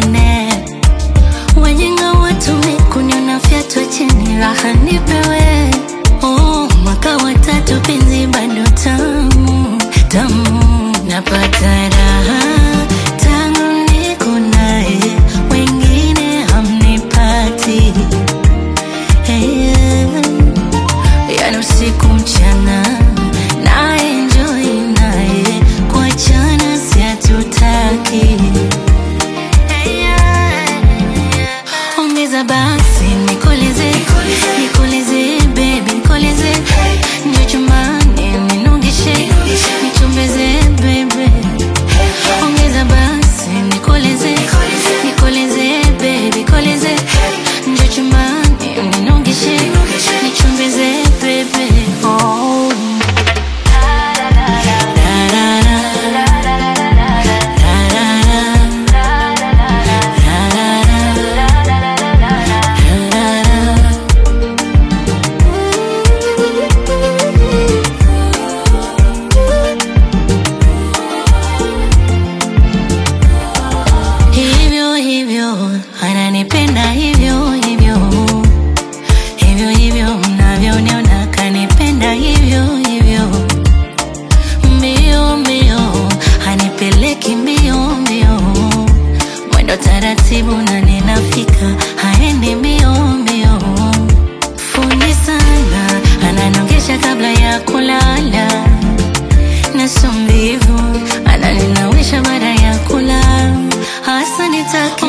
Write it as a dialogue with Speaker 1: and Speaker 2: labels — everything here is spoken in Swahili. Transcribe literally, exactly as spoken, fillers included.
Speaker 1: wengine. Wajinga watumie kuniona fyatwa chini, raha nipewe. Oh, mwaka wa tatu penzi bado tamu, tamu. Napata raha tangu niko naye, wengine hamnipati. Hey, yani usiku mchana na enjoy naye, kuachana si hatutaki. Ongeza basi nikoleze, nikoleze baby nikoleze. Njoo chumbani ninongeshe, nichombeze baby. Ongeza basi nikoleze, nikoleze baby nikoleze. Njoo chumbani ninongeshe, nichombeze baby. Oh, hivyo hivyo ananipenda hivyo hivyo, hivyo hivyo mnavyoniona kanipenda hivyo hivyo. Mbio mbio hanipeleki mbio mbio, mwendo taratibu na ninafika, haendi mbio mbio. Fundi sana ananongesha kabla ya kulala, na sio mvivu ananinawisha baada ya kula. Hasa nitaki